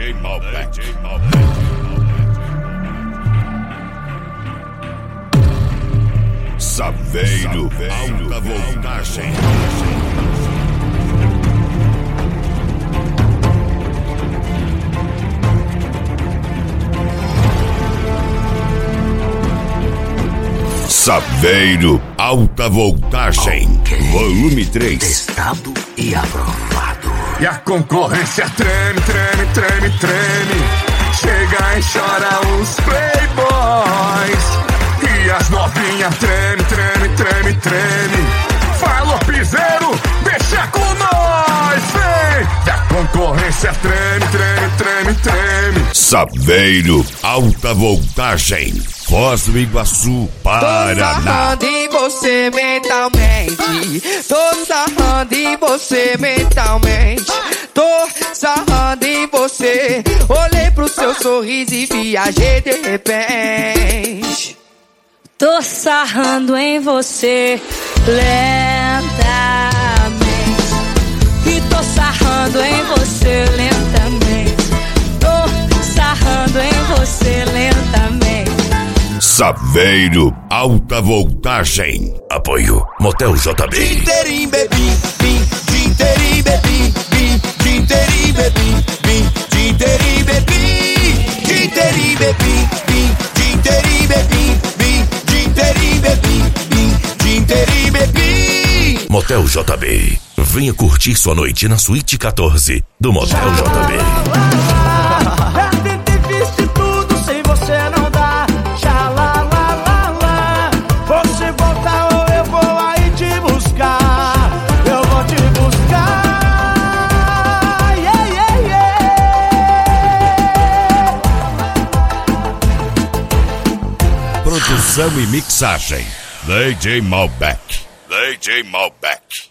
DJ Malbec. Saveiro, alta voltagem. Saveiro, alta voltagem. Okay. Volume 3. Testado e aprovado. E a concorrência treme, treme, treme, treme. Chega e chora os playboys. E as novinhas treme, treme, treme, treme. Falou piseiro, deixa com nós, vem. E a concorrência treme, treme, treme, treme. Saveiro, alta voltagem. Foz do Iguaçu, Paraná. Tô sarrando em você mentalmente. Tô sarrando em você mentalmente. Tô sarrando em você. Olhei pro seu sorriso e viajei de repente. Tô sarrando em você lentamente. E tô sarrando em você lentamente. Tô sarrando em você lentamente. Saveiro, alta voltagem. Apoio Motel JB. Dinterim bebi, bim, dinterim bebi, bim, dinterim bebi, bim, dinterim bebi, dinterim bebi, bim, dinterim bebi, bim, dinterim bebi, bim, dinterim bebi. Motel JB. Venha curtir sua noite na Suíte 14 do Motel JB. Já tentei, fiz de tudo, sem você não dá. Você volta ou eu vou aí te buscar. Eu vou te buscar. Yeah, yeah, yeah. Produção e mixagem DJ Malbec. DJ Malbec.